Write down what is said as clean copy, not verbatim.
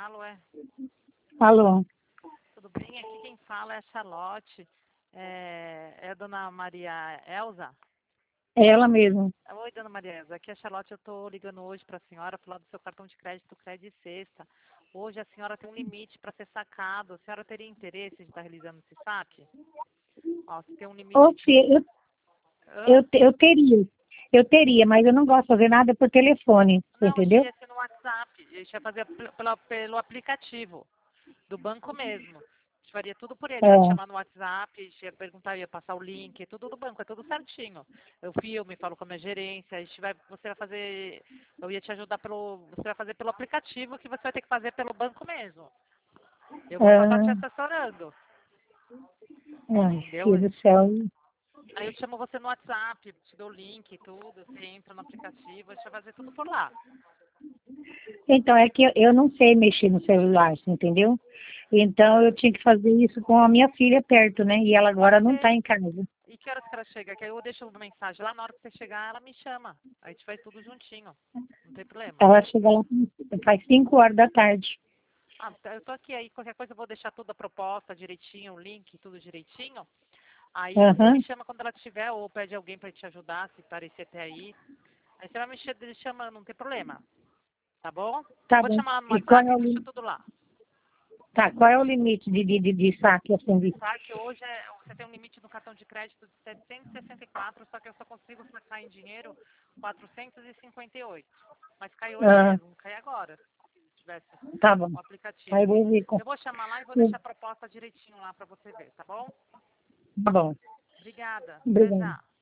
falo, é? Alô? Tudo bem? Aqui quem fala é a Charlotte. É a dona Maria Elza? É ela mesmo. Oi, dona Maria Elza. Aqui é a Charlotte. Eu estou ligando hoje para a senhora falar do seu cartão de crédito Crédito Sexta. Hoje a senhora tem um limite para ser sacado. A senhora teria interesse de estar realizando esse saque? Ó, você tem um limite Ô, de... filha, Hã? eu teria, mas eu não gosto de fazer nada por telefone, você Não, isso entendeu? ia ser no WhatsApp. A gente ia fazer pelo aplicativo do banco mesmo. A gente faria tudo por ele. Ia te É, chamar no WhatsApp, a gente ia perguntar, ia passar o link, tudo do banco, é tudo certinho. Eu filme, falo com a minha gerência, você vai fazer, eu ia te ajudar você vai fazer pelo aplicativo que você vai ter que fazer pelo banco mesmo. Eu vou só estar te ah, assessorando, ai, entendeu? filho do céu. Aí eu chamo você no WhatsApp, te dou o link, tudo, você entra no aplicativo, a gente vai fazer tudo por lá. Então, é que eu não sei mexer no celular, você entendeu? Então, eu Ah, tinha que fazer isso com a minha filha perto, né? E ela agora pode não ser. está em casa. E que horas que ela chega? Que aí eu deixo uma mensagem lá, na hora que você chegar, ela me chama. Aí a gente faz tudo juntinho. Não tem problema. Ela chega lá faz 5 horas da tarde. Ah, eu tô aqui aí, qualquer coisa eu vou deixar toda a proposta direitinho, o link, tudo direitinho. Aí você me Aham, chama quando ela tiver, ou pede alguém para te ajudar, se parecer até aí. Aí você vai me chamando, não tem problema. Tá bom? Eu tá vou te bom. chamar no E qual WhatsApp é e o, deixa tudo lá. qual é o limite de saque, assim, de... Saque hoje você tem um limite no cartão de crédito de 764, só que eu só consigo sacar em dinheiro 458. Mas cai hoje Ah, mesmo, cai agora, se tivesse tá bom. o Aí aplicativo. eu vou ver com... Eu vou chamar lá e vou deixar a proposta direitinho lá para você ver, tá bom? Tá bom. Obrigada. Até Obrigada. já.